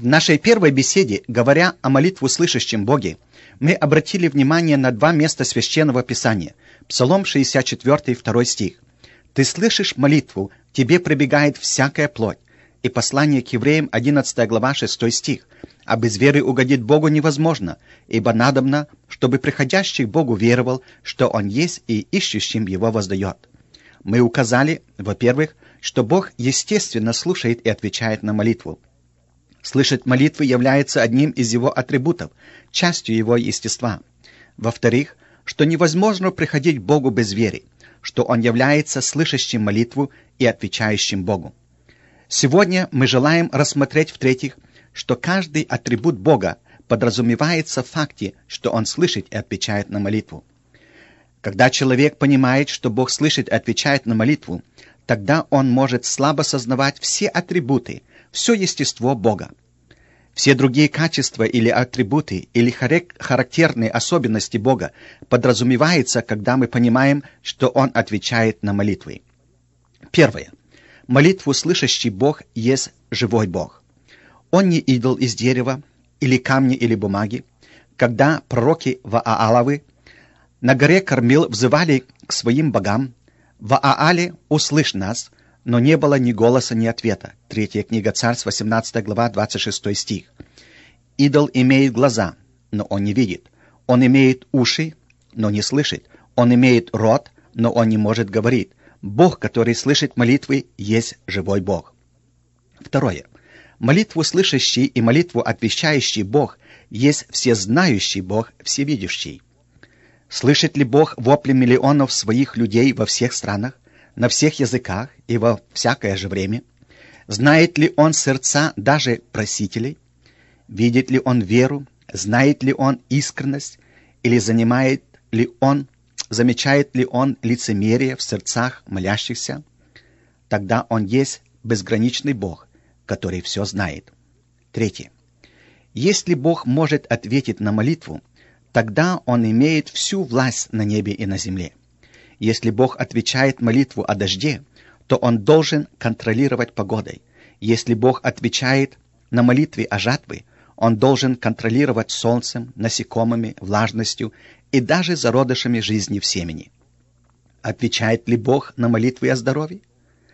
В нашей первой беседе, говоря о молитву слышащем Боге, мы обратили внимание на два места Священного Писания. Псалом 64, 2 стих. «Ты слышишь молитву, тебе прибегает всякая плоть». И послание к евреям, 11 глава, 6 стих. «А без веры угодить Богу невозможно, ибо надобно, чтобы приходящий к Богу веровал, что Он есть, и ищущим Его воздает». Мы указали, во-первых, что Бог естественно слушает и отвечает на молитву. Слышать молитвы является одним из Его атрибутов, частью Его естества. Во-вторых, что невозможно приходить к Богу без веры, что Он является слышащим молитву и отвечающим Богу. Сегодня мы желаем рассмотреть, в-третьих, что каждый атрибут Бога подразумевается в факте, что Он слышит и отвечает на молитву. Когда человек понимает, что Бог слышит и отвечает на молитву, тогда он может слабо сознавать все атрибуты, все естество Бога. Все другие качества или атрибуты, или характерные особенности Бога подразумеваются, когда мы понимаем, что Он отвечает на молитвы. Первое. Молитву слышащий Бог есть живой Бог. Он не идол из дерева, или камня, или бумаги. Когда пророки Вааловы на горе Кармил взывали к своим богам: «Ваале, услышь нас», но не было ни голоса, ни ответа. Третья книга Царств, 18 глава, 26 стих. Идол имеет глаза, но он не видит. Он имеет уши, но не слышит. Он имеет рот, но он не может говорить. Бог, который слышит молитвы, есть живой Бог. Второе. Молитву слышащий и молитву отвечающий Бог есть всезнающий Бог, всевидящий. Слышит ли Бог вопли миллионов своих людей во всех странах, на всех языках и во всякое же время? Знает ли Он сердца даже просителей? Видит ли Он веру? Знает ли Он искренность? Или замечает ли Он лицемерие в сердцах молящихся? Тогда Он есть безграничный Бог, который все знает. Третье. Если Бог может ответить на молитву, тогда Он имеет всю власть на небе и на земле. Если Бог отвечает молитву о дожде, то Он должен контролировать погодой. Если Бог отвечает на молитвы о жатве, Он должен контролировать солнцем, насекомыми, влажностью и даже зародышами жизни в семени. Отвечает ли Бог на молитвы о здоровье?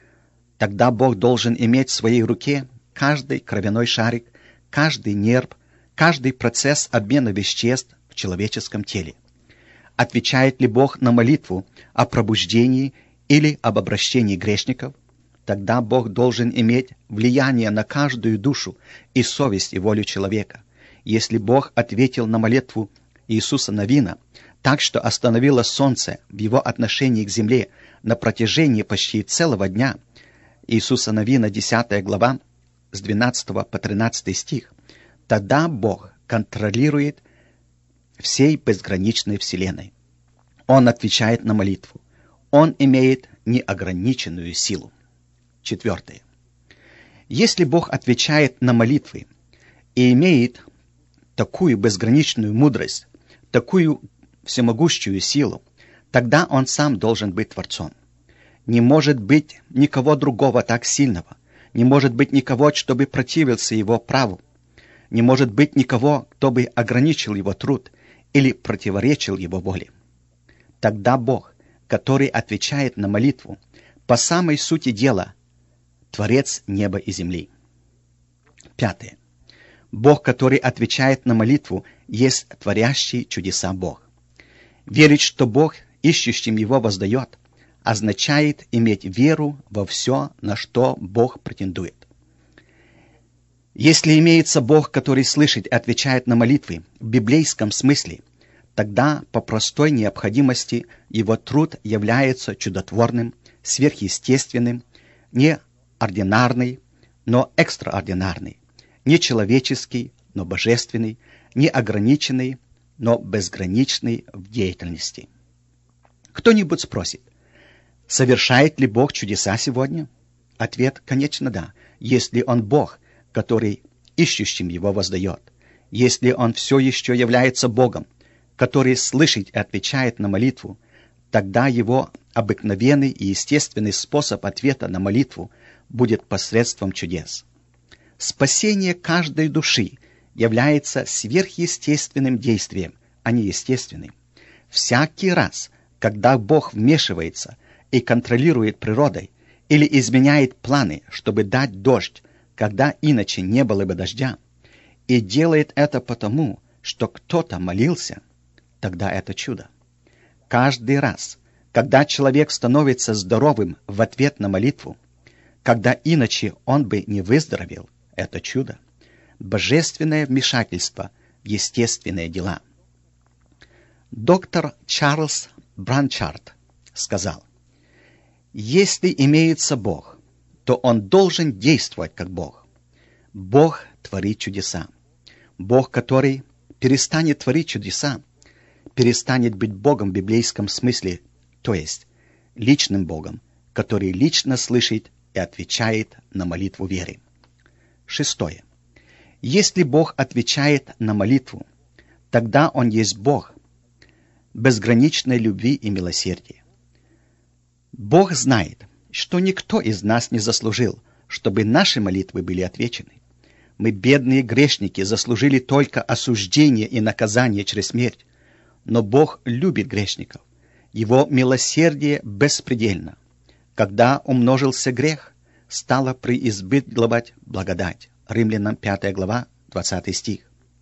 Тогда Бог должен иметь в своей руке каждый кровяной шарик, каждый нерв, каждый процесс обмена веществ в человеческом теле. Отвечает ли Бог на молитву о пробуждении или об обращении грешников? Тогда Бог должен иметь влияние на каждую душу и совесть и волю человека. Если Бог ответил на молитву Иисуса Навина так, что остановило солнце в его отношении к земле на протяжении почти целого дня, Иисуса Навина, 10 глава, с 12 по 13 стих, тогда Бог контролирует всей безграничной вселенной. Он отвечает на молитву. Он имеет неограниченную силу. Четвертое. Если Бог отвечает на молитвы и имеет такую безграничную мудрость, такую всемогущую силу, тогда Он сам должен быть Творцом. Не может быть никого другого так сильного, не может быть никого, чтобы противился Его праву, не может быть никого, кто бы ограничил Его труд или противоречил Его воле. Тогда Бог, который отвечает на молитву, по самой сути дела, Творец неба и земли. Пятое. Бог, который отвечает на молитву, есть творящий чудеса Бог. Верить, что Бог ищущим Его воздает, означает иметь веру во все, на что Бог претендует. Если имеется Бог, который слышит и отвечает на молитвы в библейском смысле, тогда по простой необходимости Его труд является чудотворным, сверхъестественным, не ординарный, но экстраординарный, не человеческий, но божественный, не ограниченный, но безграничный в деятельности. Кто-нибудь спросит, совершает ли Бог чудеса сегодня? Ответ, конечно, да, если Он Бог, который ищущим Его воздает, если Он все еще является Богом, который слышит и отвечает на молитву, тогда Его обыкновенный и естественный способ ответа на молитву будет посредством чудес. Спасение каждой души является сверхъестественным действием, а не естественным. Всякий раз, когда Бог вмешивается и контролирует природой или изменяет планы, чтобы дать дождь, когда иначе не было бы дождя, и делает это потому, что кто-то молился, тогда это чудо. Каждый раз, когда человек становится здоровым в ответ на молитву, когда иначе он бы не выздоровел, это чудо. Божественное вмешательство в естественные дела. Доктор Чарльз Бранчард сказал: «Если имеется Бог, то Он должен действовать как Бог. Бог творит чудеса. Бог, который перестанет творить чудеса, перестанет быть Богом в библейском смысле, то есть личным Богом, который лично слышит и отвечает на молитву веры». 6. Если Бог отвечает на молитву, тогда Он есть Бог безграничной любви и милосердия. Бог знает, что никто из нас не заслужил, чтобы наши молитвы были отвечены. Мы, бедные грешники, заслужили только осуждение и наказание через смерть. Но Бог любит грешников. Его милосердие беспредельно. Когда умножился грех, стала преизбытковать благодать. Римлянам 5 глава, 20 стих.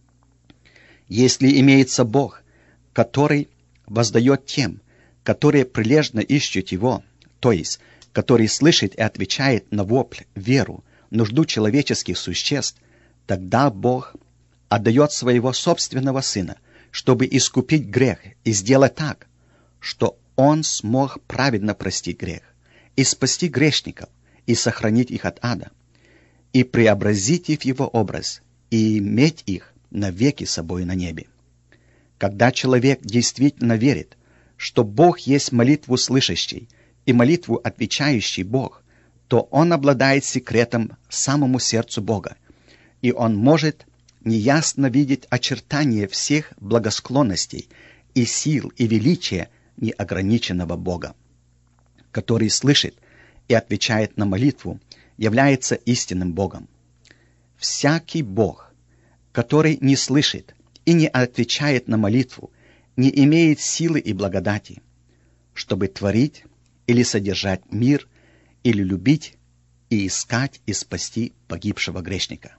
Если имеется Бог, который воздает тем, которые прилежно ищут Его, то есть, который слышит и отвечает на вопль, веру, нужду человеческих существ, тогда Бог отдает своего собственного Сына, чтобы искупить грех и сделать так, что Он смог праведно простить грех и спасти грешников и сохранить их от ада, и преобразить их в Его образ, и иметь их навеки собой на небе. Когда человек действительно верит, что Бог есть молитву слышащий и молитву отвечающий Бог, то он обладает секретом самому сердцу Бога, и он может неясно видеть очертания всех благосклонностей и сил и величия неограниченного Бога, который слышит и отвечает на молитву, является истинным Богом. Всякий Бог, который не слышит и не отвечает на молитву, не имеет силы и благодати, чтобы творить или содержать мир, или любить и искать и спасти погибшего грешника.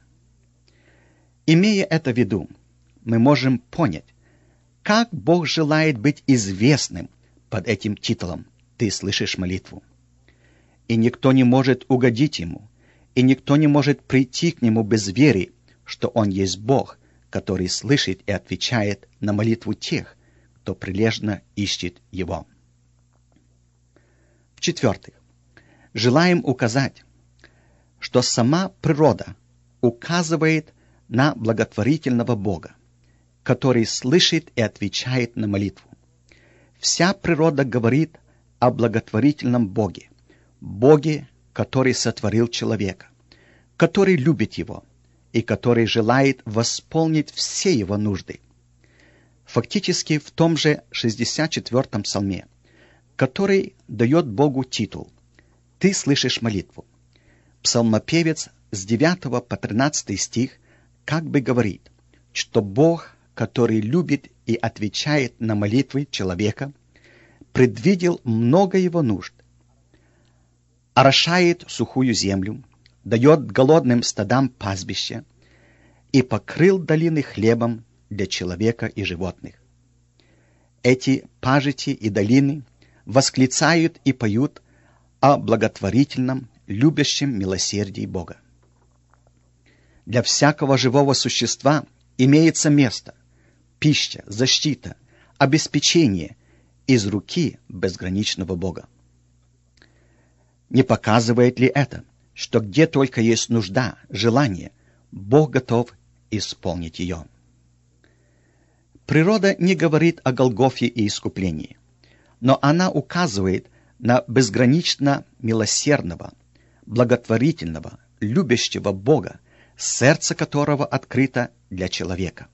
Имея это в виду, мы можем понять, как Бог желает быть известным под этим титулом «Ты слышишь молитву». И никто не может угодить Ему, и никто не может прийти к Нему без веры, что Он есть Бог, который слышит и отвечает на молитву тех, кто прилежно ищет Его. В-четвертых, желаем указать, что сама природа указывает на благотворительного Бога, который слышит и отвечает на молитву. Вся природа говорит о благотворительном Боге, Боге, который сотворил человека, который любит его и который желает восполнить все его нужды. Фактически в том же 64-м псалме, который дает Богу титул «Ты слышишь молитву». Псалмопевец с 9 по 13 стих как бы говорит, что Бог, который любит и отвечает на молитвы человека, предвидел много его нужд, орошает сухую землю, дает голодным стадам пастбища и покрыл долины хлебом для человека и животных. Эти пажити и долины восклицают и поют о благотворительном, любящем милосердии Бога. Для всякого живого существа имеется место, пища, защита, обеспечение из руки безграничного Бога. Не показывает ли это, что где только есть нужда, желание, Бог готов исполнить ее? Природа не говорит о Голгофе и искуплении, но она указывает на безгранично милосердного, благотворительного, любящего Бога, сердце которого открыто для человека.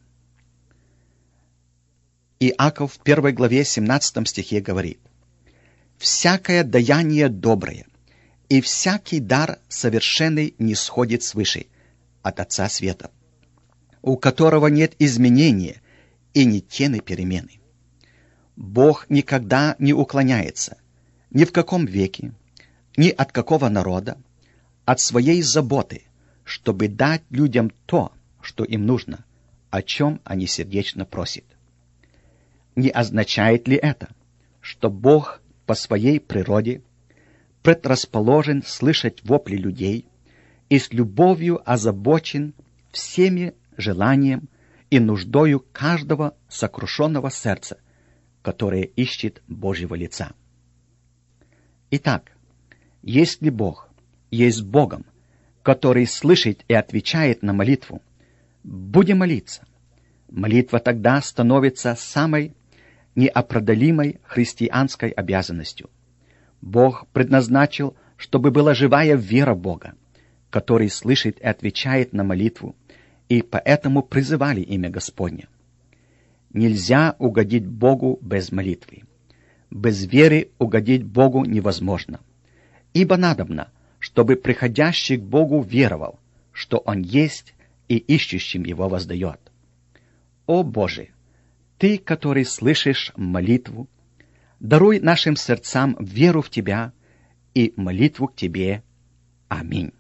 Иаков в 1 главе 17 стихе говорит: «Всякое даяние доброе и всякий дар совершенный нисходит свыше, от Отца Света, у которого нет изменения и ни тени перемены. Бог никогда не уклоняется ни в каком веке, ни от какого народа, от своей заботы, чтобы дать людям то, что им нужно, о чем они сердечно просят. Не означает ли это, что Бог по своей природе предрасположен слышать вопли людей и с любовью озабочен всеми желанием и нуждою каждого сокрушенного сердца, которое ищет Божьего лица? Итак, если Бог есть Богом, который слышит и отвечает на молитву, будем молиться. Молитва тогда становится самой неопределимой христианской обязанностью. Бог предназначил, чтобы была живая вера Бога, который слышит и отвечает на молитву, и поэтому призывали имя Господне. Нельзя угодить Богу без молитвы. Без веры угодить Богу невозможно, ибо надобно, чтобы приходящий к Богу веровал, что Он есть и ищущим Его воздает. О Боже, Ты, который слышишь молитву, даруй нашим сердцам веру в Тебя и молитву к Тебе. Аминь.